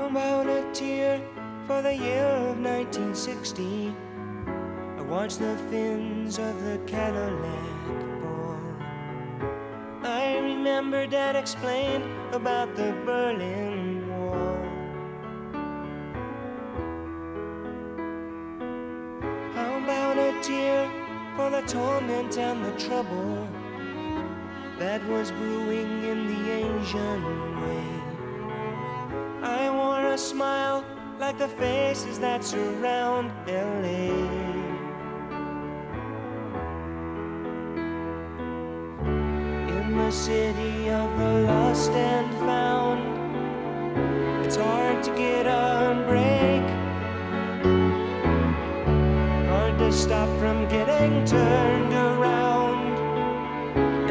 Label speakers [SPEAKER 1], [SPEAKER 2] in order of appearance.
[SPEAKER 1] How about a tear for the year of 1960? I watched the fins of the Cadillac fall. I remember Dad explained about the Berlin Wall. How about a tear for the torment and the trouble that was brewing in the Asian way? I wore a smile like the faces that surround LA. In the city of the lost and found, it's hard to get a break, hard to stop from getting turned around.